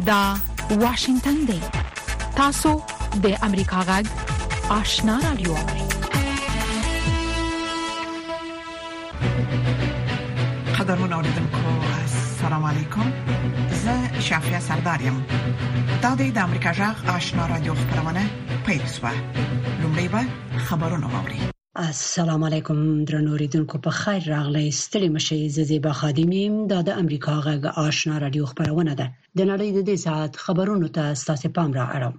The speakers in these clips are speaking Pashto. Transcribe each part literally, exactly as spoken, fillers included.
دا واشنگتن دی. تاسو د امریکا غږ آشنا رادیو. قدرمن اوریدونکو السلام علیکم. زه شافیا سردارم. دا د امریکا غږ آشنا رادیو خبرونه پیل شوه. لومړی به خبرونه واوري. السلام علیکم درنو اوریدونکو، په خیر راغلی. ستړي مشئ. زیبا خادمیم. دا د امریکا غږ آشنا رادیو خبرونه ده. د نړۍ د دې ساعت خبرونو ته ستاسو پام را اړوم.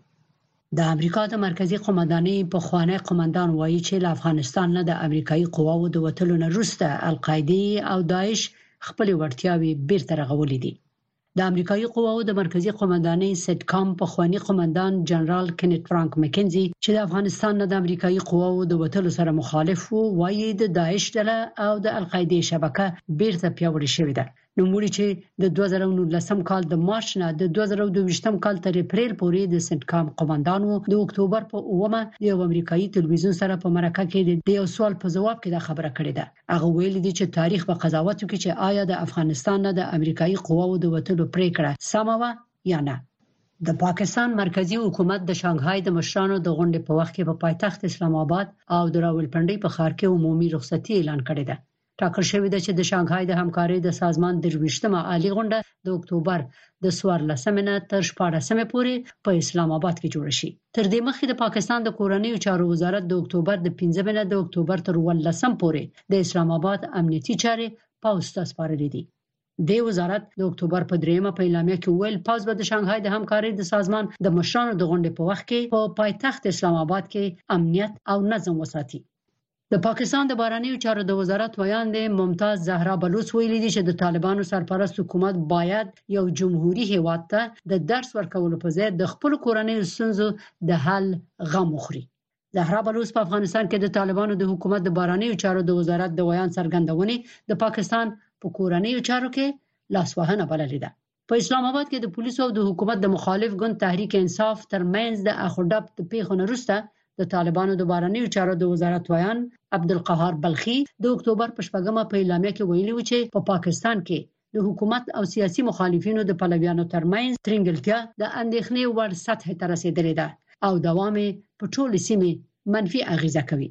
د امریکا د مرکزی قومندانۍ په خوانی قومندان وایي چې له افغانستان نه د امریکایي قواو د وټلو نه وروسته القاعده او داعش خپل وړتیاوي بیرته رغولې دي. د امریکایي قواو د مرکزی قومندانۍ سټکام په خوانی قومندان جنرال کنیت فرانک مکنزي چې د افغانستان نه د امریکایي قواو د وټلو سره مخالف وو، وایي د داعش ډله او د القاعده شبکه بیرته پیاوړې شوې ده. نو موږ چې د دوه زره نولسم کال د مارچ نه د دوه زره دوه کال تر اپریل پورې د سټکام قومندان وو، د اکتوبر په اومه د یو امریکایي تلویزیون سره په مرکه کې د یو سوال په جواب کې دا خبره کړې ده. هغه ویلي دی چې تاریخ به قضاوت وکړي چې آیا د افغانستان نه د امریکایي قواو د وټلو پریکړه سمه و یا نه. د پاکستان مرکزی حکومت د شانګهای د مشرانو د غونډې په وخت کې په پایتخت اسلام آباد او د راولپنډۍ په ښار کې عمومي رخصتي اعلان کړې ده. ټاکل شوی دی چې د شانګهای د همکارۍ د سازمان د درویشتمه عالی غونډه د اکتوبر د څوارلسمې نه تر شپاړسمې پورې په اسلام آباد کې جوړ شي. تر دې مخکې د پاکستان د کورنیو چارو وزارت د اکتوبر د پنځمې نه د اکتوبر تر ولسم پورې د اسلام آباد امنیتي چارې پاوز ته سپارلې دي. د وزارت د اکتوبر په دریمه په اعلامیه کې ویل پاوز به د شانګهای د همکارۍ د سازمان د مشرانو د غونډې په وخت کې په پایتخت اسلام آباد کې امنیت او نظم وساتي. د پاکستان د بهرنیو چارو د وزارت ویاند ممتاز زهرا بلوچ ویلي دي چې د طالبانو سرپرست حکومت باید یو جمهوریت هیواد ته د درس ورکولو په ځای د خپل کورنیو ستونزو د حل غم وخوري. زهرا بلوچ په افغانستان کې د طالبانو د حکومت د بهرنیو چارو د وزارت د ویان څرګندونې د پاکستان په کورنیو چارو کې لاسوهنه بللې ده. په اسلام آباد کې د پولیسو او د حکومت د مخالف ګوند تحریک انصاف ترمنځ د اخوډب د پیښو وروسته د طالبانو د بهرنیو چارو د وزارت ویان عبدالقهار بلخی د اکتوبر په شپږمه په اعلامیه کې ویلي و چې په پا پاکستان کې د حکومت او سیاسي مخالفینو د پلویانو ترمنځ ترنګلتیا د اندېښنې وړ سطح ته رسیدلې ده او دوام په ټولو سیمې منفي اغیزه کوي.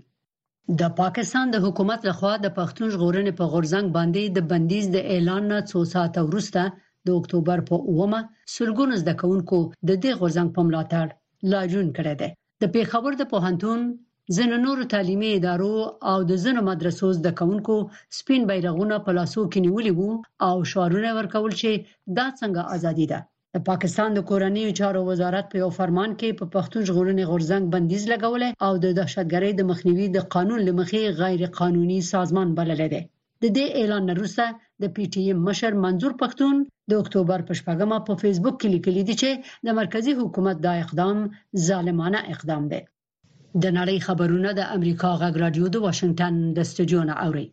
د پاکستان د حکومت لخوا د پښتون ژغورنې په غورځنګ باندې د بندیز د اعلان نه څو ساعت وروسته د اکتوبر په اومه سلګونو زده کوونکو د دې غورځنګ په ملاتړ لاریون کړی دی. د پیښور د پوهنتون ځینو نورو تعلیمي ادارو او د ځینو مدرسو زده کوونکو سپین بیرغونه په لاسو کې نیولي وو او شعارونه ورکول چې دا څنګه ازادي ده. د پاکستان د کورنیو چارو وزارت په یو فرمان کې په پښتون ژغورنې غورځنګ بندیز لګولې او د دهشتګرۍ د مخنیوي د قانون لمخې غیر قانوني سازمان بللی دی. د دې اعلان وروسته د پی ټی ایم مشر منظور پښتون د اکتوبر په شپږمه په فیسبوک کې لیکلي دي چې د مرکزی حکومت دا اقدام ظالمانه اقدام دی. د نړۍ خبرونه د امریکا غږ رادیو د واشنگټن د سټوډیو نه اوري.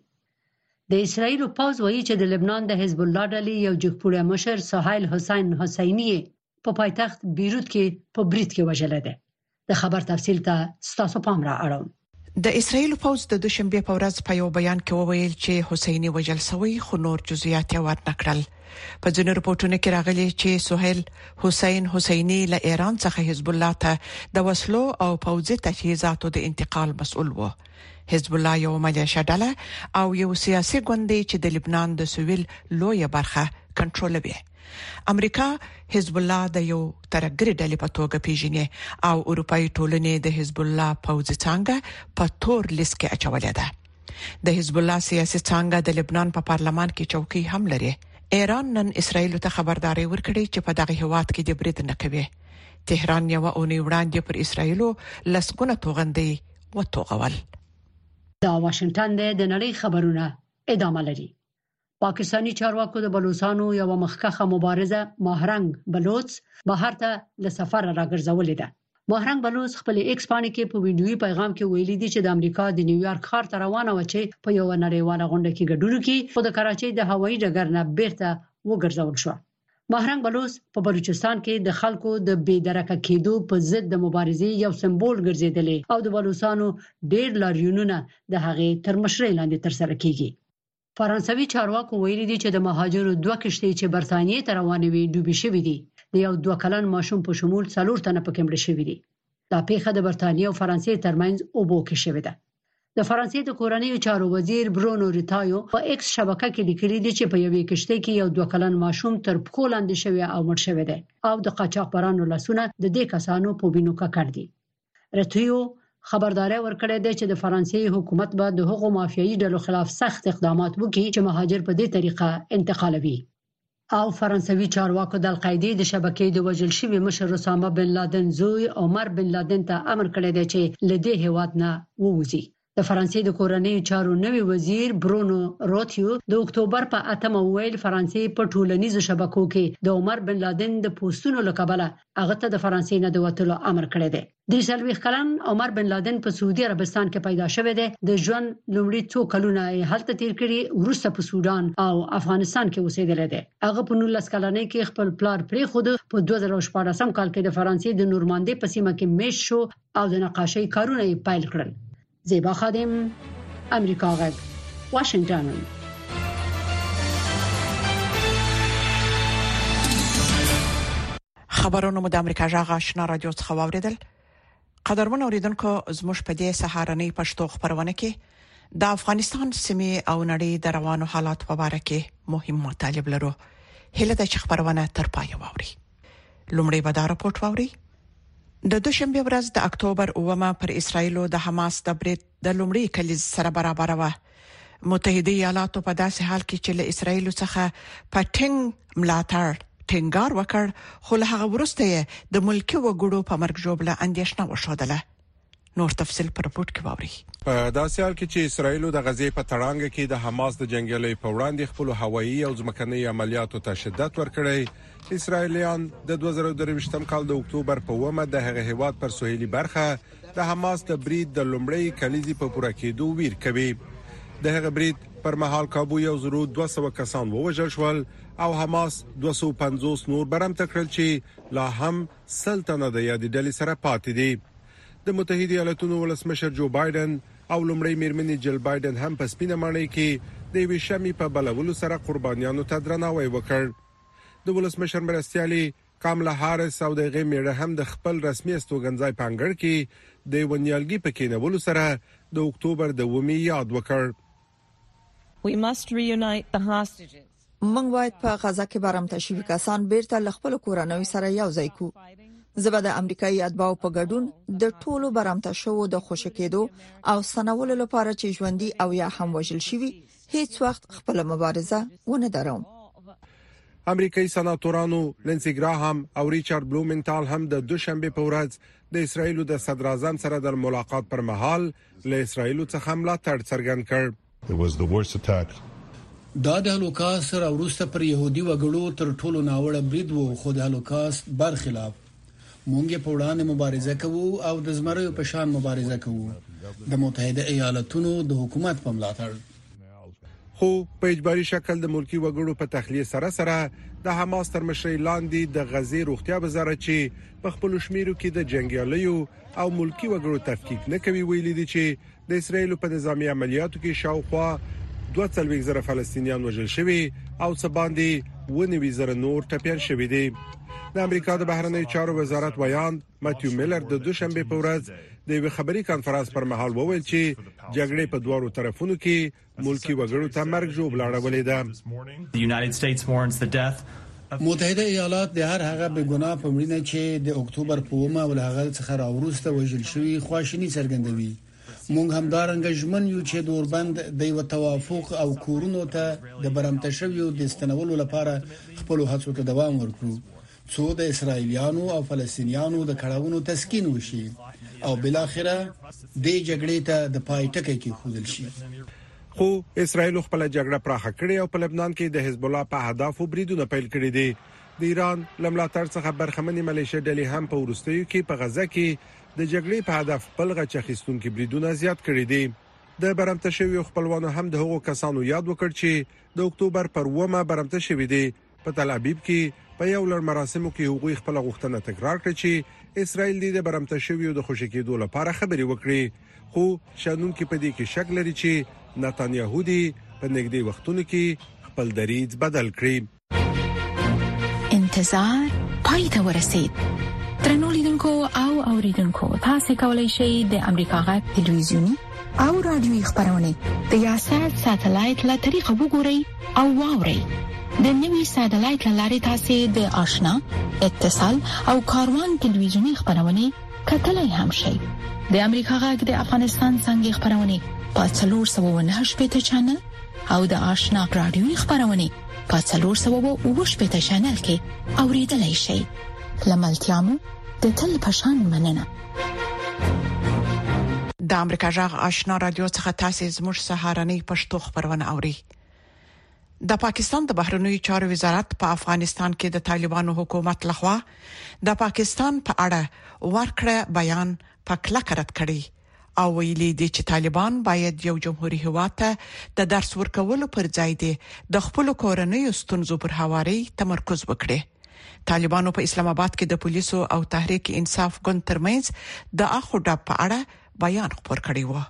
د اسرایل پوځ وایي چې د لبنان د حزب الله ډلې یو جګپوړی مشر سهیل حسین حسینی په پایتخت بیروت کې په برید کې وژل دی. د خبر تفصیل ته ستاسو پام را اړوم. د اسرایل پوځ د دوشنبه په ورځ په یو بیان کې وویل چې حسینی وژل شوی، خو نور جزئیات یې ورنکړل. په ځینو رپورټونو کې راغلي چې سهیل حسین حسینی له ایران څخه حزب الله ته د وسلو او پوځي تجهیزاتو د انتقال مسؤل و. حزب الله یو ملیشه ډله او یو سیاسي ګوند دی چې د لبنان د سویل لویه برخه کنټرولوي. امریکا حزب الله د یو ترګری ډلې په توګه پیژني او اروپאי ټولنې د حزب الله پوځي څنګه په تور لیست کې اچولې ده. د حزب الله سیاسي څنګه د لبنان په پارلمان کې چوکۍ هم لري. ایران نن اسرائیل ته خبرداري ورکړي چې په دغه هیواد کې د برید نه کوي. تهران یو اونۍ وړاندې پر اسرائیل لسګونه توغندي وتوغول. دا واشنگټن د نړۍ خبرونه ادامه لري. پاکستانی چارواکو د بلوچستانو یو مخکخه مبارزه ماهرنګ بلوچ بهر ته له سفر راګرځولې ده. ماهرنګ بلوچ خپل ایکس باندې کې په ویډیوي پیغام کې ویلي دی چې د امریکا د نیویارک ښار ته روانه و چې په یو نړیواله غونډه کې ګډون کوي، خو د کراچۍ د هوایي ډګر نه بیرته وګرځول شو. ماهرنګ بلوچ په بلوچستان کې د خلکو د بې درکه کېدو په ضد د مبارزې یو سمبول ګرځیدلی او د بلوچستانو ډېر لاریونونه د هغې تر مشرۍ لاندې ترسره کیږي. فرانسوي چارواکو ویلي دي چې د مهاجرو دوه کشتۍ چې برتانیې ته روانې وې ډوبې شوې دي. د یو دوه کلن ماشوم په شمول څلور تنه پکې مړ شوي دي. دا پیښه د برتانیې او فرانسې ترمنځ اوبو کې شوې ده. د فرانسې د کورنیو چارو وزیر برونو ریتایو په ایکس شبکه کې لیکلي دي چې په یوې کشته کې یو دوه کلن ماشوم تر پښو لاندې شوی او مړ شوی دی او د قاچاقبرانو لاسونه د دې کسانو په وینو ککړ دي. ریتایو خبرداري ورکړې ده چې د فرانسې حکومت به د هغو مافیایي ډلو خلاف سخت اقدامات وکړي چې مهاجر په دې طریقه انتقالوي. او فرانسوي چارواکو د القاعده د شبکې د وژل شوی مشر اسامه بن لادن زوی عمر بن لادن ته امر کړی دی چې لدې هیواد نه ووځي. د فرانسې د کورنیو چارو نوي وزیر برونو روتیو د اکتوبر په اتمه ویل فرانسې په ټولنیزو شبکو کې د عمر بن لادن د پوسټونو لکبله هغه ته د فرانسې نه د وټلو امر کړی دی. د څلويخ کلن عمر بن لادن په سعودي عربستان کې پیدا شوی دی. د ژوند لومړی څو کلونه هلته تیر کړي، ورسته په سودان او افغانستان کې اوسېدلی دی. هغه په نولس کلنۍ کې خپل پلار پرې خود په دوه زره شپاړسم کال کې د فرانسې د نورماندي په سیمه کې میش شو او د نقاشۍ کارونه یې پیل کړل. زیبا خادم، امریکا غږ، واشنگټن. خبرونه مو د امریکا غږ آشنا رادیو څخه واوریدل. قدرمن اوریدونکو، زموږ په دې سهارنۍ پښتو خبرونه کې د افغانستان سیمې او نړۍ د روانو حالات په اړه کې مهم مطالب لرو. هله د خبرونه تر پای واوري. لومړی به دا راپورټ واوري. د دوشنبه ورځ د اکتوبر اوومه پر اسرایل د حماس د برید د لومړي کلیز سره برابر و. متحده ایالاتو په داسې حال کې چې له اسرایل څخه پټنګ ملاتړ ټینګار وکړ، خو له هغه وروسته د ملکی وګړو په مرګ جوړه اندیشنه وشودله. نور تفصیل پر رپورت کې واوري. په داسې حال کې چې اسرایل د غزې په تړانګ کې د حماس د جنگیالي په وړاندې خپل هوایي او ځمکني عملیاتو ته شدت ورکړی، اسرایلیان د دوه زره درویشتم کال د اکتوبر په اوومه د هغه هیواد پر سوهیلي برخه د حماس د برید د لومړی کلیزي په پوره کېدو ویر کوي. د هغه برید پر مهال کابو یو زرو دوه سوه کسان ووژل شول او حماس دوه سوه پنځوس نور برمته کړل چې لا هم سلطنه د یادې ډلې سره پاتې دي. د متحده ایالاتونو ولسمشر جو بایدن او لومړی میرمن جل بایدن هم په سپینه ماڼۍ کې د وی شمې په بلولو سره قربانیانو ته درناوی وکړ. د ولسمشر مرستيالي کاملا هارس او د غیمه هم د خپل رسمي استوګنځای پنګړ کې د ونیالګي په کېنولو سره د اکتوبر د ومي یاد وکړ. We must reunite the hostages. موږ باید په غزا کې برمته شوي کسان بیرته ل خپل کورنۍ سره یو ځای کو. زبر د امریکایي اتباعو په ګډون د ټولو برمته شوو د خوشکېدو او سنولو لپاره چې ژوندۍ او یا هم وژل شوي هیڅ وخت خپل مبارزه ونه دروم. امریکایي سناتورانو لنسی ګراهام او ریچارډ بلومنټال هم د دوشنبه په ورځ د اسرایل د صدر اعظم سره د ملاقات پر مهال له اسرایل څخه ملاتړ څرګند کړ. It was the worst attack. دا د هولوکاست سره وروسته پر يهودي وګړو تر ټولو ناوړه برید وو، خو د هولوکاست برخلاف مونږ په وړاندې مبارزه کوو او د زمریو په شان مبارزه کوو د متحده ایالاتونو د حکومت په ملاتړ. خو په اجباري شکل د ملکی وګړو په تخلیه سره سره د حماس تر مشرۍ لاندې د غزې روغتیا وزارت چې په خپل شمیرو کې د جنگیالیو او ملکی وګړو تفکیک نه کوي ویلي دي چې د اسرایل په نظامی عملیاتو کې شاوخوا دوه څلوېښت زره فلسطینیان وژل شوي او څه باندې ونوي زره نور ټپيان شوي دي. د امریکا د بهرنی چارو وزارت ویان ماتیو میلر د دوشنبه په ورځ د یو خبري کانفرنس پر مهال وویل چې جګړې په دوه طرفونو کې ملکی وګړو ته مرګ جوړ لاړولې ده. The United States mourns the death متحده ایالات د هر هغه بې ګناه په مړینه چې د اکتوبر په اومه ولغه څخه راوروسته وژل شوی خواشینی څرګندوي. مونږ هم دارنګ ژمن یو چې دوربند د یو توافق او کورونو ته د برمته شویو د استنولو لپاره خپل هڅو ته دوام ورکړو، څو د اسرایلیانو او فلسطینیانو د کړهونو تسکین وشي او بل اخره د جګړې ته د پای ټکی کې خودل شي. خو اسرایل خپل جګړه پراخه کړې او په لبنان کې د حزب الله په اهدافو بریدونه پیل کړي دي. د ایران لملاتړ څخه برخمنې ملیشه ډلې هم په ورستیو کې په غزه کې د جګړې په هدف بلغه چخستونکو بریدونه زیات کړي دي. د برمته شوی خپلوانو هم د هغو کسانو یاد وکړ چې د اکتوبر پر اومه برمته شوی دي. په تل ابیب کې په یو لړ مراسمو کې هغوی خپل غوښتنه تکرار کړ چې اسرایل د برمته شوی د خوشکېدو لپاره خبري وکړي، خو شانون کې په دې کې شک لري چې نتانیاهو دی په نږدې وختونو کې خپل دریځ بدل کړي. انتظار پای ته ورسید. ترنو لیدونکو او اوریدونکو تاسو کولی شئ د امریکا غږ ټلویزیونی او رادیوي خبرونه د یاشر ساتلایت له طریقو وګورئ او واورئ. د نوي ساتلایت لارې تاسو د آشنا اتصال او کاروان ټلویزیونی خبرونه کتلای هم شئ. د امریکا غږ د افغانستان څنګه خبرونه په څلور سوه و نهه شپږ چینل او د آشنا رادیوي خبرونه په څلور سوه و اووه شپږ چینل کې اوریدلای شئ. لملتيامو د تل پشان مننه. د امریکا جغ آشنا رادیو څخه تاسو زموږ سهارنۍ پښتو خبرونه اوري. د پاکستان د بهرنیو چارو وزارت په افغانستان کې د طالبانو حکومت لخوا د پاکستان په اړه ورکړه بیان په کلکه رد کړی او ویلي دي چې طالبان باید یو جمهوریت هیواد ته د درس ورکولو پر ځای دي د خپل کورنۍ ستونزو پر هواري تمرکز وکړي. طالبانو په اسلام آباد کې د پولیسو او تحریک انصاف ګوند ترمنځ د اخو ډب په اړه بیان خبر کړی و.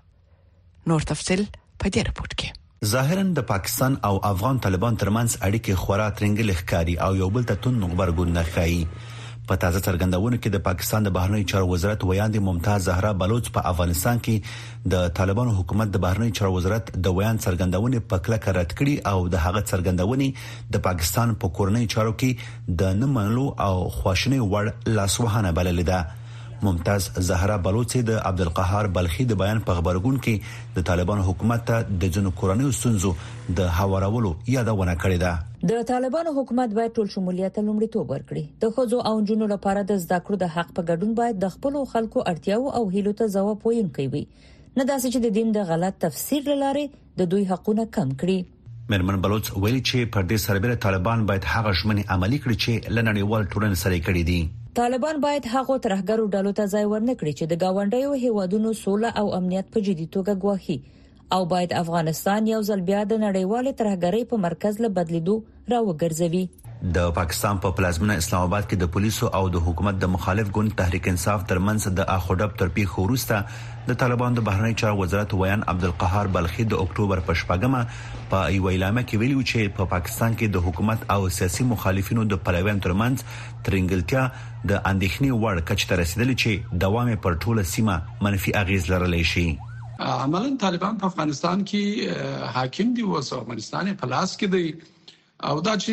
نور تفصيل په دې رپورت کې. ظاهرا د پاکستان او افغان طالبان ترمنځ اړیکې خورا ترنګل ښکاری او یو بل ته تون غبرګون نه ښایي. په تازه څرګندونو کې د پاکستان د بهرنیو چارو وزارت ویاندې ممتاز زهرا بلوچ په افغانستان کې د طالبانو حکومت د بهرنیو چارو وزارت د ویان څرګندونې په کلکه رد کړي او د هغه څرګندونې د پاکستان په کورنیو چارو کې د نه منلو او خواشنۍ وړ لاسوهنه بللې ده. ممتاز زهرا بلوچ د عبدالقهار بلخي د بیان په خبرګون کې د طالبانو حکومت ته د جنو کورنیو ستونزو د هوارولو یادونه کړې ده. د طالبانو حکومت باید ټول شمولیت لومړیتوب ورکړي. د خوځو او جنونو لپاره د زده کړو د حق په ګډون باید د خپل خلکو اړتیاو او هیلو ته ځواب ویونکي وي، نه داسې چې د دین د غلط تفسیر لاره د دوی حقونه کم کړي. مرمن بلوچ ویلي چې پر دې سربېره طالبان باید هغه ژمنې عملي کړي چې لنړیوال ټولنې سره کړي دي. طالبان باید هغه ترهګرو ډلو ته ځای ورنکړي چې د گاونډیو هیوادونو سوله او امنیت په جدي توګه ګواهي، او باید افغانستان یو ځل بیا د نړیوال ترهګرۍ په مرکز له بدلیدو راوګرځوي. د پاکستان په پلازمینه اسلام آباد کې د پولیسو او د حکومت د مخالف ګوند تحریک انصاف ترمنځ د اخوډب ترپیخ وروسته د طالبانو د بهرنی چارو وزارت ویان عبدالقهار بلخي د اکتوبر په شپږمه په یو اعلامیه کې ویلي چې په پا پاکستان کې د حکومت او سیاسي مخالفینو د پلویانو ترمنځ ترنګلتیا د اندېښنې وړ کچ ته رسیدلې چې دوام پر ټوله سیمه منفي اغیز لرلی شي. عملاً طالبان په افغانستان کې حاکم دي او افغانستان په لاس کې دی او دا چې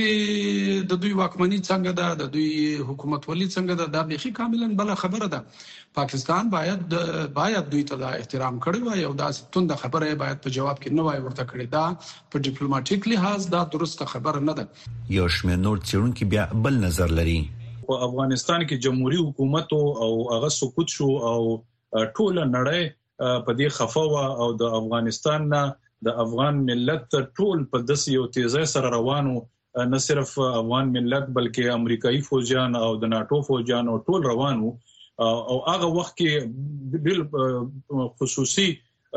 د دوی واکمنۍ څنګه ده، د دوی حکومت ولې څنګه ده، دا به کاملاً بل خبره ده. پاکستان باید باید دوی ته احترام کړی وای او دا ستوند خبره باید په جواب کې نه وای ورته کړی. دا په ډیپلوماټیک لحاظ دا درسته خبره نه ده. یو شمېر نور څېړونکي بیا بل نظر لري. په افغانستان کې جمهوریت حکومت او هغه سقوط شو او ټول نړۍ په دې خفاوه او د افغانستان نه د افغان ملت ټول په داسې یو تیزه سره روانو، نه صرف افغان ملت بلکې امریکایي فوجان او د ناتو فوجان او ټول روانو او هغه وخت کې بل خصوصي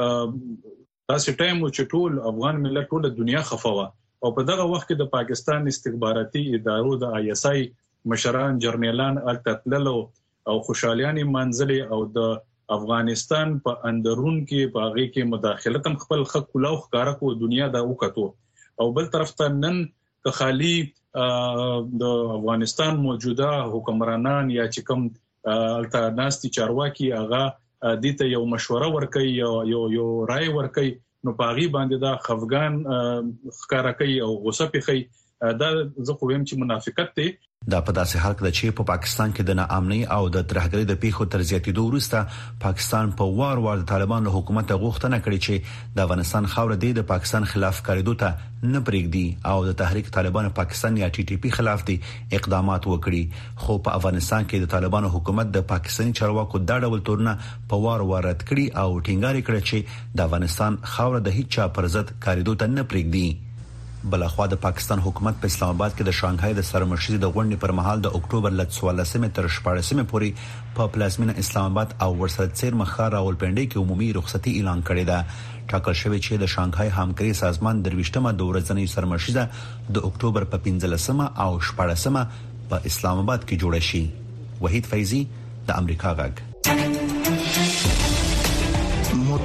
تاسو ټایم چې ټول افغان ملت ټول دنیا خفاوه او په دغه وخت کې د پاکستان استخباراتي ادارو د آی اس آی مشران جرنیلان التتللو او خوشالیان منځلي او د افغانستان په اندرون کې باغې کې مداخلت هم خپل خلک کلاو ښکارا کو دنیا دا وکړو او بل طرف ته نن که خالی د افغانستان موجوده حکمرانان یا چې کوم الټرناتیو چارواکي هغه د ته یو مشوره ورکړي یو یو رائے ورکړي نو پاغي باندې دا خفغان ښکارا کوي او غوسه پخي دا زه خو ویم چې منافقت دی. دا په داسې حال کې چې په پاکستان کې د ناامنۍ او د ترهګرۍ د پیښو تر زیاتېدو وروسته پاکستان په وار وار د طالبانو حکومت غوښتنه کړې چې د افغانستان خاور د پاکستان خلاف کاریدو ته نه پرېږدي او د تحریک طالبان پاکستان یا ټي ټي پی خلاف دي اقدامات وکړي. خو په افغانستان کې د طالبانو حکومت د پاکستاني چارواکو د ډول تورنه په وار وار رد کړي او ټینګار کړي چې د افغانستان خاور د هیڅ چا پر ضد کاریدو ته نه پرېږدي. بلخوا د پاکستان حکومت په اسلام آباد کې د شانګهای د سرمشري د غونډې پر مهال د اکتوبر ل څوارلسمې تر شپاړسمې پورې په پلازمینه اسلام آباد او ورسره څیرمه ښار راولپنډۍ کې عمومي رخصتي اعلان کړې ده. ټاکل شوی چې د شانګهای همکاري سازمان درويشتمه د ورځنۍ سرمشري د اکتوبر په پنځلسمه او شپاړسمه په اسلام آباد کې جوړه شي. وحید فیضی د امریکا غږ.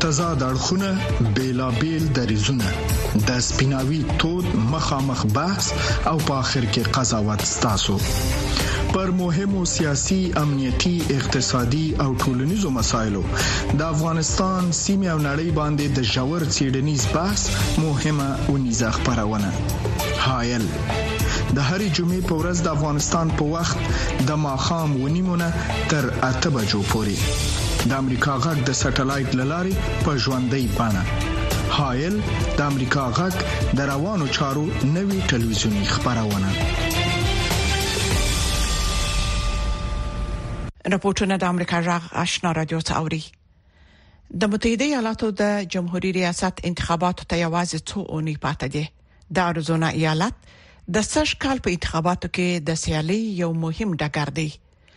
متضاد اړخونه بیلابیل دریزونه د سپیناوي تود مخامخ بحث او په اخر کې قضاوت ستاسو پر مهمو سیاسي امنیتي اقتصادي او ټولنیزو مسایلو د افغانستان سیمه او نړۍ باندې د جوړ څېړنیز بحث مهمه ونیزه خبرونه هایل د هرې جمعې په ورځ د افغانستان په وخت د ماخام ونیمونه تر اته بجو پورې د امریکا غږ د سټلایټ للارې په ژوندۍ بانه هایل د امریکا غږ د روانو چارو نوي ټلویزیونی خبرونه راپورټونه د امریکا غږ آشنا رادیو څاوري د متحده ایالاتو د جمهوریت ریاست انتخاباتو ته یوازې څو اونۍ پاتې دي د اریزونا ایالت د سږ کال په انتخاباتو کې د سیالي یو مهم ډګر دی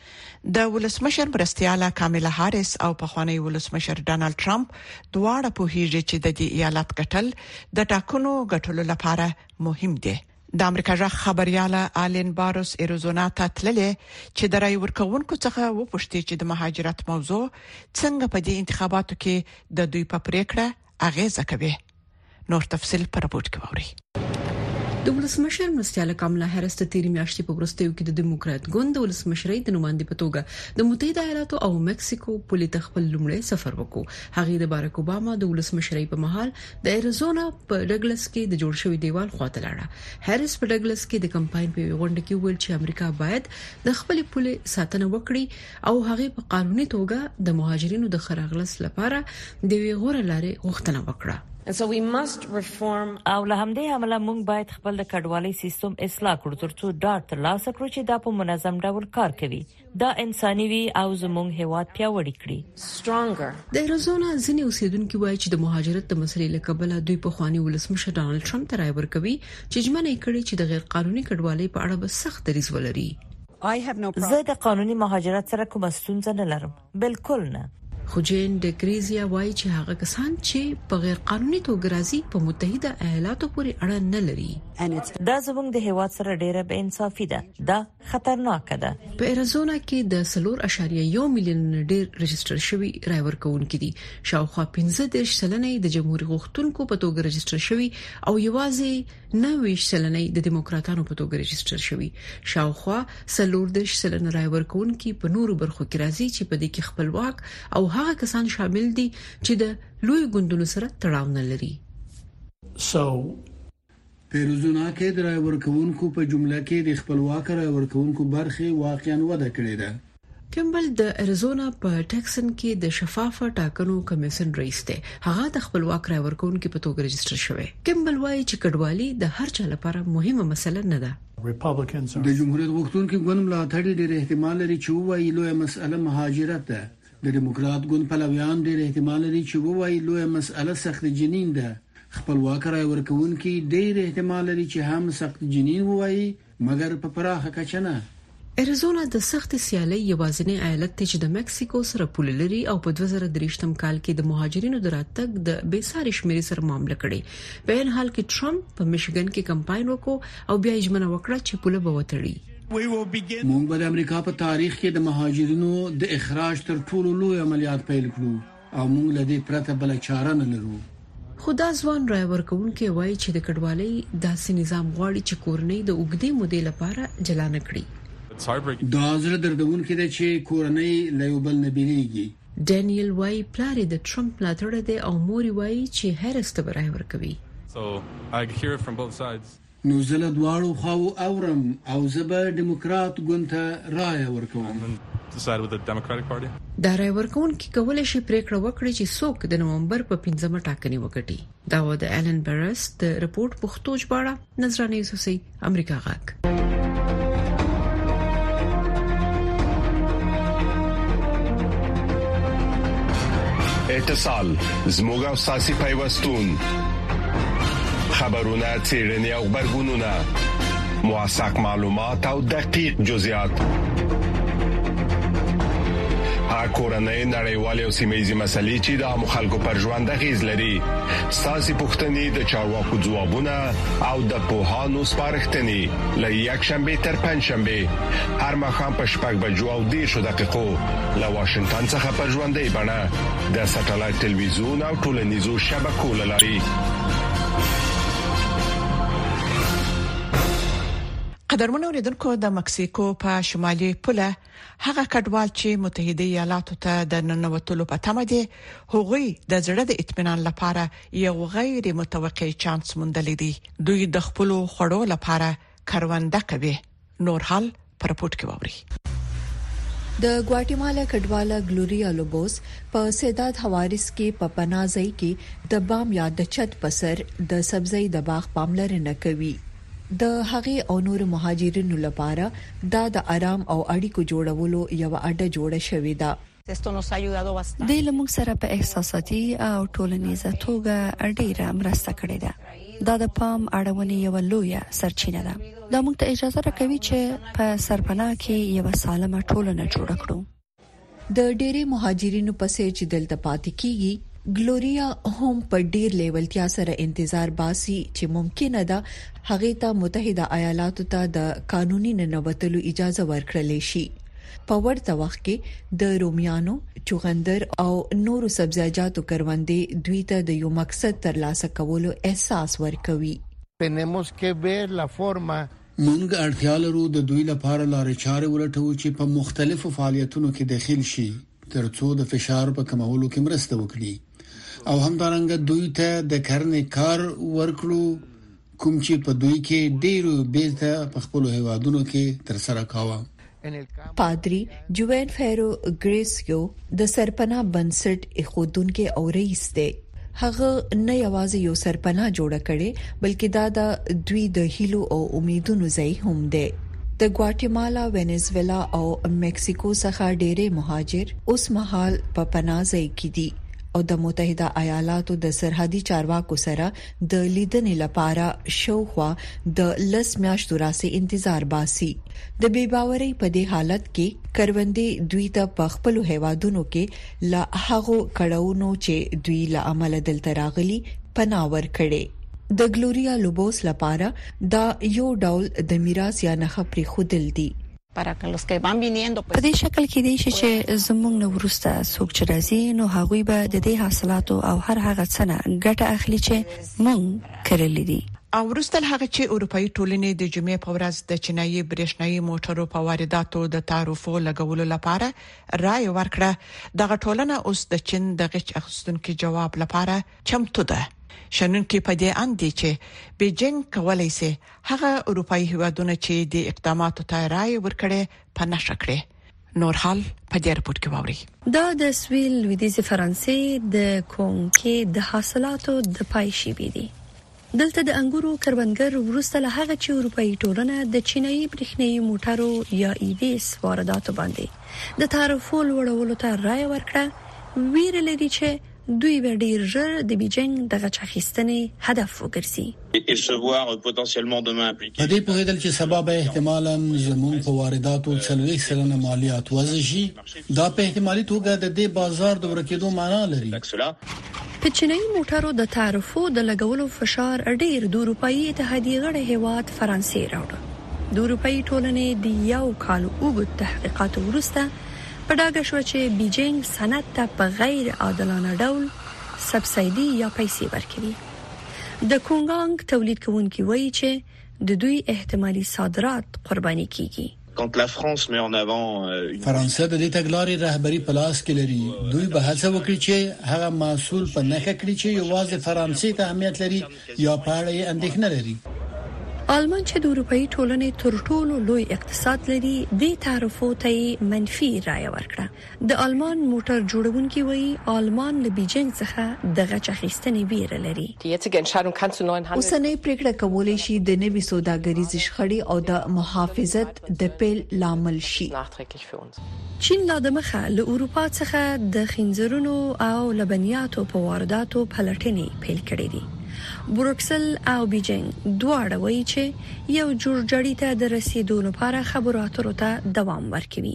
د ولسمشر مرستياله کاملا هاریس او پخوانی ولسمشر ډانلډ ټرمپ دواړه په هیڅ چې د دې ایالت ګټل د ټاکنو ګټلو لپاره مهم دي د امریکا ځخ خبرياله آلین باروس اریزونا ته تللې چې د رای ورکوونکو څخه وپوښتي چې د مهاجرت موضوع څنګه په دې انتخاباتو کې د دوی په پریکړه اغیزه کوي نور تفصيل پر راپورټ کې ووري د ولسمشر مرستياله کاملا هاریس ته تیری میاشتې په ورستیو کې د دیموکرات ګوند د ولسمشرۍ د نمائندې په توګه د متحده ایالاتو او مکسیکو په لیت خپل لومړی سفر وکړ هغه د باراک اوباما د ولسمشرۍ په محل د اریزونا په ډګلس کې د جوړ شوی دیوال خواته لاړه هاریس په ډګلس کې د کمپاین په غونډه کې ویل چې امریکا باید د خپل پولې ساتنه وکړي او هغه په قانوني توګه د مهاجرینو د خراغلس لپاره د وی غوړه لارې غوښتنه وکړه And so we must reform او له همدې عمله موږ باید خپل د کډوالۍ سیستم اصلاح کړو ترڅو ډاډ ترلاسه کړو چې دا په منظم ډول کار کوي دا انساني وي او زموږ هیواد پیاوړی کړي stronger د اریزونا ځینې اوسیدونکو وایي چې د مهاجرت د مسلې له کبله دوی په خواني ولسمشر ډانلډ ټرمپ ته رای ورکوي چې ژمنه کړي چې د غیر قانوني کډوالۍ په اړه به سخت دریځ ولري زه د قانوني مهاجرت سره کوم ستونزه نه لرم بالکل نه خو جین د کریزیا وایي چې هغه کسان چې په غیر قانوني توګه راځي په متحده ایالاتو پورې اړه نه لري دا زموږ د هیواد سره ډیره بې انصافي ده دا خطرناک ده په اریزونا کې د سلور اشاریه یو میلیون ډیر رجستر شوی رای ورکوونکي دي شاوخوا پنځه دېرش سلنې د جمهوریت غوښتونکو په توګه رجستر شوی او یوازې نوي سلنې د دیموکراتانو په توګه رجستر شوی شاوخوا سلور دېرش سلنې رای ورکوونکي په نورو برخو کې راځي چې په دې کې خپلواک او هغه کسان شامل دي چې د لوی ګوندونو سره تړاو نه لري سو پیروزونه کې د رای ورکوونکو په جمله کې د خپلواک رای ورکوونکو برخه واقعا وده کړې ده کمبل د اریزونا په ټکسن کې د شفافه ټاکنو کمیشن رئیس دی هغه د خپلواک رای ورکوونکو په توګه رجستر شوی کمبل وایي چې کډوالي د هر چا لپاره مهمه مسله نه ده د جمهوریت غوښتونکو ګوند ملاتړي ډېر احتمال لري چې وایي لوی مسله مهاجرت ده د دیموکرات ګوند پلویان ډېر احتمال لري چې وایي لوی مسله سخت جنین ده خپلواک رای ورکوونکي ډېر احتمال لري چې هم سخت جنین وایي مګر په پراخه کچه نه اریزونا د سخت سیالي یوازینی ایالت دی چې د مکسیکو سره پول لري او په دوه زره درې کال کې د مهاجرینو د راتګ د بیساري شمیرې سره معاملې کړې په ان حال کې ټرمپ په میشیګن کې کمپاین وکړ او بیا یې ژمنه وکړه چې پول به وتړي موږ به د امریکا په تاریخ کې د مهاجرینو د اخراج تر ټولو لوی عملیات پیل کړو او موږ له دې پرته بل چاره نه لرو خدا ځوان رای ورکوونکي وایي چې د کډوالۍ داسې نظام غواړي چې کورنۍ د اوږدې مودې لپاره جلا نه کړي دا زړه دردونکي ده چې کورنۍ له یو بل نه بیلیږي ډانیل وای پلار د ټرمپ ملاتړ دی او موري وای چې هریس ته رای ورکوي so I hear it from both sides نو زله دواړو خواو اورم او زبر دیموکرات ګوند ته رای ورکوم decide with the Democratic Party دا رای ورکوونکي کولای شي پریکړه وکړي چې څوک د نومبر په پنځمه ټاکنې وکړي دا و د ایلن برس د رپورت پښتو ژباړه نظرانه یوسفزۍ امریکا غاک اتصال زموږ او ساسي پیوستون خبرونه چیرنی او خبرګونونه موثق معلومات او دقیق جزئیات هغه کورنۍ نړیوالې او سیمه‌یزې مسلې چې د مخالکو پر ژوند غیز لري ساسي پښتنې د چارواکو ځوابونه او د پوهانو سپارښتنې له یک شنبه تر پنځ شنبه هر مخام په شپږ بجو او دیرشو دقیقو له واشنگټن څخه په ژوندۍ بڼه د ساتلایت ټلویزیون او ټولنیزو شبکو لاري. قدرمنو اوریدونکو د مکسیکو په شمالي پوله هغه کډوال چې متحده ایالاتو ته د ننوتلو په تمه دي هغوی د زړه د اطمینان لپاره یو غیر متوقع چانس موندلی دي. دوی د خپل خړو لپاره کرونده کوي. نور حال پر پورت کې ووري. د ګواټیمالا کډواله ګلوریا لوبوس په سیداد حوارس کې په پناځي کې د بام یا د چت پسر د سبزی د باغ پاملرنه کوي. د هغې او نور مهاجرینو لپاره دا د آرام او اړیکو جوړولو یو اډه جوړه شوې ده. د لمونږ سره په احساساتي او ټولنیزه توګه ډیره مرسته کړې ده. دا د پام اړونې یو لویه سرچینه ده. دا موږ ته اجازه راکوي چې په سرپناه کې یو سالمه ټولنه جوړ کړو. د ډېری مهاجرینو پسې چې دلته پاتې کیږي ګلوریا هم په ډیر لیولتیا سره انتظار باسي چې ممکنه ده هغه ته متحده ایالاتو ته د قانوني ننوتلو اجازه ورکړل شي. په ورته وخت کې د رومیانو، چغندر او نورو سبزیجاتو کروندې دوی ته د یو مقصد ترلاسه کولو احساس ورکوي. tenemos que ver la forma مونږ اړتیا لرو د دوی لپاره لارې چارې ولټوو چې په مختلفو فعالیتونو کې داخل شي ترڅو د فشار په کمولو کې مرسته وکړي او همدارنګه دوی ته د کرنې کار ورکړو کوم چې په دوی کې ډېرو بیرته په خپل هیوادونو کې تر سره کاوه. پادری جوین فیرو ګریسیو د سرپناه بنسټ اخودونکو او رئیس دی. هغه نه یوازې یو سرپناه جوړ کړي بلکې دا د دوی د هیلو او امیدونو ځای هم دی. د ګواټیمالا، وینزویلا او مکسیکو څخه ډېری مهاجر اوس مهال په پناه ځای کې دي او د متحده ایالاتو د سرحدي چارواکو سره د لیدنې لپاره شوخوا د لس میاشتو راسي انتظار باسي. د بے باورۍ په دې حالت کې کروندې دوی ته په خپل هیوادونو کې لا هغه کډاونو چې دوی له عمل دلته راغلي پناه ورکړي. د ګلوریا لوبوس لپاره دا یو ډول د میراث یا نه خبري خودل دي. په دې شکل کې دی چې زموږ نو ورسته څوک چې راځي نو هغوی به د دې حاصلاتو او هر هغه څه نه ګټه اخلي چې موږ کړلې دي. او وروسته هغه چې اروپאי ټولنې د جمعې په ورځ د چینایي برېښنايي موټرو په وارداتو د تعرفو لګولو لپاره رائے ورکړه، دغه ټولنه اوس د چین د غچ اخیستونکو جواب لپاره چمتو ده. شنن کې په دې اندي چې بیجینګ کولای شي هغه اروپאי هیوادونه چې د اقداماتو ته رائے ورکړي په نشه کړي. نور حال په دې رپورت کې ووري. دا د سویل لویدیز فرانسې د کونکي د حاصلاتو د پایشي بيدي. دلته د انګورو کروندګر ورسته له هغه چې اروپאי ټولنه د چینایي برېښنايي موټرو یا ایویس وارداتو باندې د تعرفو لوړولو ته رائے ورکړه، ویره لري چې دوی به ډیر ژر د بیجینګ دغه چاخستنې هدف وګرځي. په دې په هدل چې سبب احتمالاً زموږ په وارداتو څلوي سلنه مالیات وضع شي، دا په احتمالي توګه د دې بازار د ورکېدو معنی لري. په چینایي موټرو د تعرفو د لګولو فشار ډیر د اروپאי اتحادیه غړي هیواد فرانسې راوړ. د اروپאי ټولنې د یو کال اوږد تحقیقات وروسته په ډاګه شو چې بیجینګ صنعت ته په غیر عادلانه ډول سبسایډي یا پیسې ورکوي. د کونګانګ تولید کوونکي وایي چې د دوی احتمالي صادرات قرباني کیږي. فرانسه د دې تګلارې رهبری په لاس کې لري. دوی به هڅه وکړي چې هغه محصول په نخښه کړي چې یوازې فرانسې ته اهمیت لري یا په اړه یې اندېښنه لري. آلمان چې د اروپאי ټولنې تر ټولو لوی اقتصاد لري د تعرفو ته منفي رائے ورکړه. د آلمان موټر جوړونکي وایي آلمان له بیجینګ څخه دغه چاخستنې ویره لري. اوسنۍ پریکړه کولای شي د نوي سوداګریزې شخړې او د محافظت د پیل لامل شي. چین لا د مخه له اروپا څخه د خنزرونو او لبنیاتو په وارداتو پلټنې پیل کړې دي. بروکسل او بیجینګ دواړه وایي چې یو جوړجاړي ته د رسیدو لپاره خبرو اترو ته دوام ورکوي.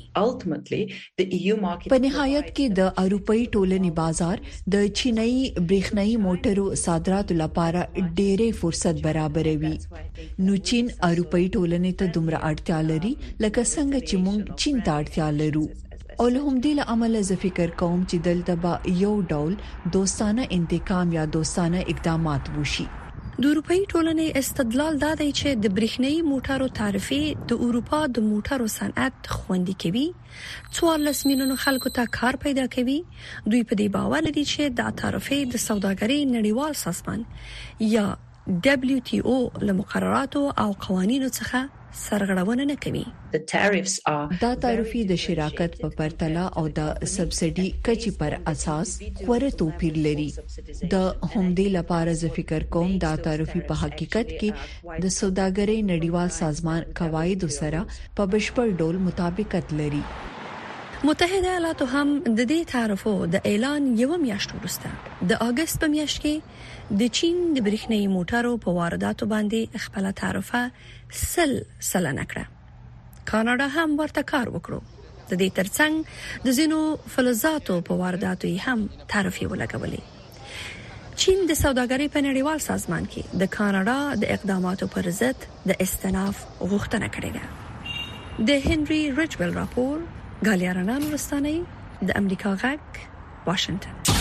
په نهایت کې د اروپאי ټولنې بازار د چینایي برېښنايي موټرو صادراتو لپاره ډېرې فرصت برابروي. نو چین اروپאי ټولنې ته دومره اړتیا لري لکه څنګه چې موږ چین ته اړتیا لرو. او له همدې له امله زه فکر کوم چې دلته به یو ډول دوستانه انتقام یا دوستانه اقدامات وشي. د اروپאי ټولنې استدلال دا دی چې د برېښنايي موټرو تعرفې د اروپا د موټرو صنعت خوندي کوي، څوارلس میلیونو خلکو ته کار پیدا کوي. دوی په دې باور دي چې دا تعرفې د سوداګرۍ نړیوال سازمان یا دبليو ټي او له مقرراتو او قوانینو څخه سرغړونه نه کوي. دا تعرفې د شراکت په پرتله او د سبسيډي کچې پر اساس خوري توپیر لري. د همدې لپاره زه فکر کوم دا تعرفې په حقیقت کې د سوداګرۍ نړیوال سازمان قواعد سره په بشپړ ډول مطابقت لري. متحده ایالاتو هم د دې تعرفو د اعلان یو میاشت وروسته د اگست په میاشت کې د چین د برېښنايي موټرو په وارداتو باندې خپل تعرفه سل سلنه کړه. کاناډا هم ورته کار وکړو. د دې ترڅنګ د زینو فلزاتو په وارداتو یې هم تعرفې ولګولې. چین د سوداګرۍ په نړیوال سازمان کې د کاناډا د اقداماتو پر ضد د استناف غوښتنه کړې ده. د هنري ریچویل راپور ګالیارانان ورستاني د امریکا غږ واشنگټن.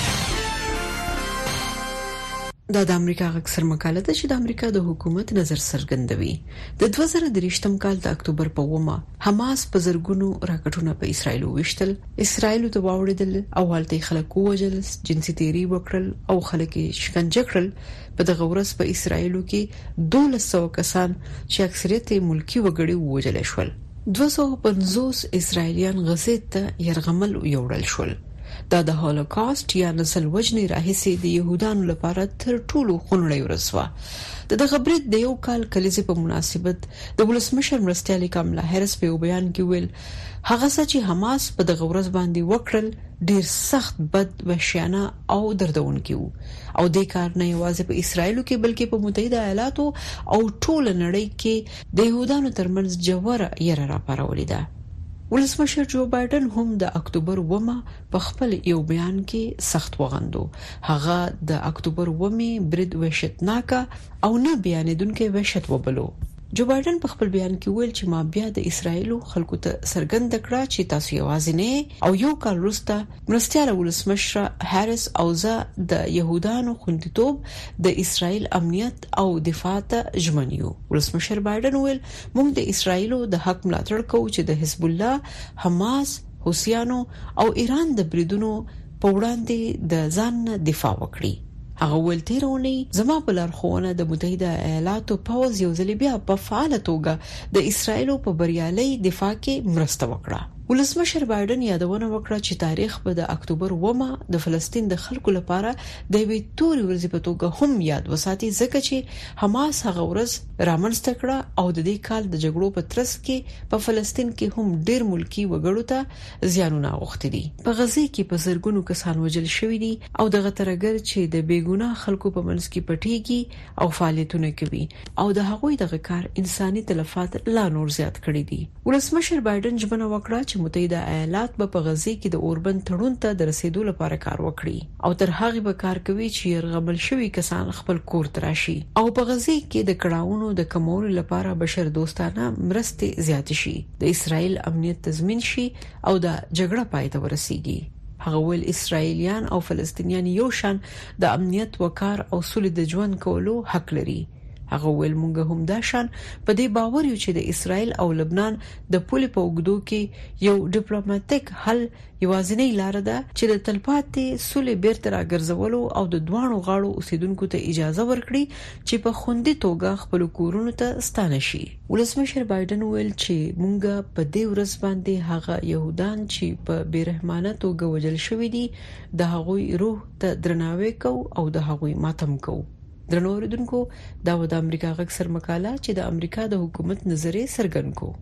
دا د امریکا غږ سر مقاله ده چې د امریکا د حکومت نظر څرګندوي. د دوه زره درېشتم کال د اکتوبر په اومه حماس په زرګونو راکټونه په اسرایل وشتل. اسرایل ته واوړېدل او هلته خلک وژل، جنسي تیری وکړل او خلک شکنجه کړل. په دغه ورځ په اسرایل کې دولس سوه کسان چې اکثریت ملکی وګړي وژل شول. دوه سوه پنځوس اسرایلیان غزې ته يرغمل یوړل شول. دا د هولوکاست یا نسل وجنې راهیسې د يهودانو لپاره تر ټولو خونړی ورځ وه. د دغه برید د یو کال کلیزې په مناسبت د ولسمشر مرستیالي کاملا هریس په بیان کې ویل هغه څه چې حماس په دغه ورځ باندې وکړل ډیر سخت بد وحشیانه او دردونکي وو او د کار نه یوازې په اسرایل کې بلکې په متحده ایالاتو او ټول نړۍ کې د يهودانو ترمنځ جوړه یره راپارولې ده. ولسمشر جو بایدن هم د اکتوبر اومه په خپل یو بیان کې سخت وغندو. هغه د اکتوبر اومه برید وحشتناک او نه بیانېدونکو وحشت وبلو. جو بایدن په خپل بیان کې ویل چې ما بیا د اسرایل خلکو ته څرګند کړه چې تاسو یوازې نه او یو کال وروسته مرستياله ولسمشر هریس او زه د يهودانو خوندیتوب د اسرایل امنیت او دفاع ته ژمنیو. ولسمشر بایدن ویل موږ د اسرایل د حق ملاتړ کوو چې د حزب الله، حماس، حوثیانو او ایران د بریدونو په وړاندې د ځان دفاع وکړي. هغه ولتيرونی زما په لارښوونه د متحده ایالاتو پوز یو ځل بیا په فعال توګه د اسرایل په بریالي دفاع کې مرسته وکړه. ولسمشر بایدن یادونه وکړه چې تاریخ به د اکتوبر اومه د فلسطین د خلکو لپاره د وی توري ورځ په توګه هم یاد وساتي ځکه چې حماس هغه ورځ رامنځته کړه او د دې کال د جګړو په ترڅ کې په فلسطین کې هم ډیر ملکی وګړو ته زیانونه اوښتي دي. په غزه کې په زرګونو کسان وژل شوي دي او دغه ترګر چې د بیګناه خلکو په منځ کې پټيږي او فعالیتونه کوي او د هغوی دغه کار انساني تلفات لا نور زیات کړي دي. ولسمشر بایدن ژمنه وکړه چې متحده ایالات به په غزه کې د اوربند تړون ته د رسیدو لپاره کار وکړي او تر هغه به کار کوي چې يرغمل شوی کسان خپل کور ته راشي او په غزه کې د کړهونو د کمولو لپاره بشر دوستانه مرستې زیات شي، د اسرایل امنیت تضمین شي او د جګړه پای ته ورسیږي. هغه ول اسرایلیان او فلسطینیان یو شان د امنیت وقار او سولې د ژوند کولو حق لري. هغه ویل مونږ هم دا شان په دې باور یو چې د اسرایل او لبنان د پولې په وګړو کې یو ډیپلوماټیک حل یوازینی لار ده چې د تلپاتې سولې بیرته راګرځولو او د دوانو غاړو اوسیدونکو ته اجازه ورکړي چې په خوندي توګه خپل کورونو ته ستانه شي. ولسمشر بایدن ویل چې مونږ په دې ورځ باندې هغه يهودان چې په بیرحمانه توګه وژل شوی دي د هغوی روح ته درناوی کوو او د هغوی ماتم کوو. درنو اوریدونکو دا و د امریکا غږ سر مقاله چې د امریکا د حکومت نظریه څرګند کو.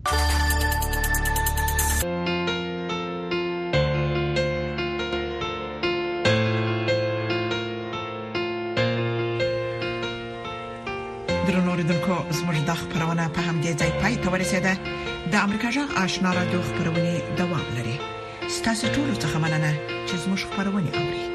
درنو اوریدونکو زموږ د خبرونه په همدې ځای پای ته ورسیده. د امریکا جغ آشنا رادیو خبرونه دوام لري. ستاسو ټول څه مننه چې زموږ خبرونه اوري.